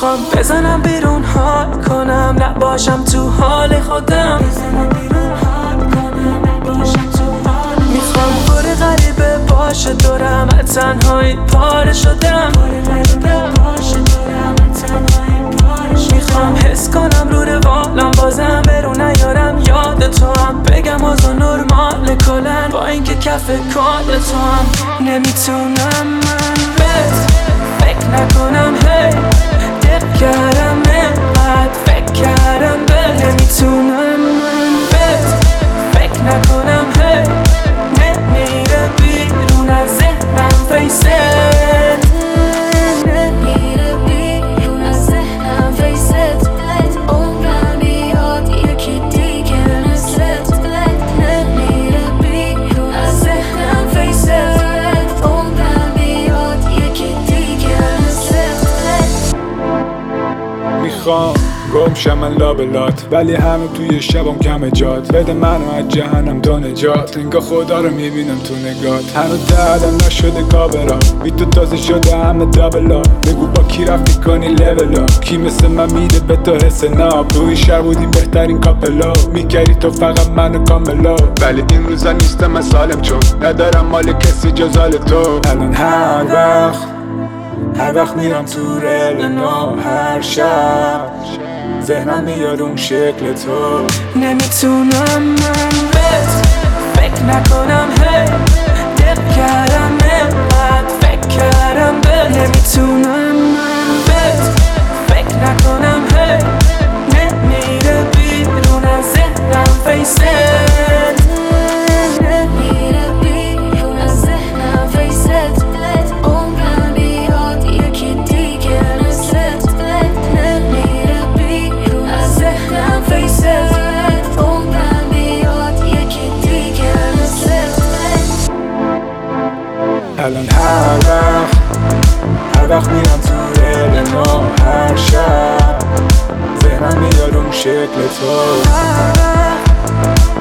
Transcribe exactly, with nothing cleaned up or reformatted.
میخوام بزنم بیرون حال کنم، نباشم تو حال خودم. میخوام بار غریبه باشه دورم، از تنهایی پاره شدم. میخوام حس کنم رو روالم، بازم برو نیارم یاد تو هم. بگم اوضاع نرمال کلن، با اینکه کف کال تو هم. نمیتونم من بهت فکر نکنم، هی دق کردم اینقدر فکر کردم به. نمیتونم من بهت فکر نکنم، هی نمیره بیرون از ذهنم فیست. میخوام گم شم من لابلات، ولی همه توی شبم کم جات. بده منو از جهنم تا نجات، انگار خدا رو میبینم تو نگات. هنوز دردم نشده کابرا، بی تو تازه شده همه دابلا. بگو با کی رفتی کنی لولا، کی مثل من میده به تو حس ناب. توی شهر بودیم بهترین کاپلا، میکردی تو فقط منو کاملا. ولی این روزا نیستم من سالم، چون ندارم مال کسی جزال تو. الان هر وقت هر وقت میرم تو رل نو، هر شب ذهنم میاد اون شکل تو. نمیتونم من بهت فکر نکنم، هی دق کردم اینقدر فکر کردم به. نمیتونم من بهت فکر نکنم، هی نمیره بیرون از ذهنم فیست. الان هر وقت هر وقت میرم تو رل نو، هر شب ذهنم میاد اون شکل تو.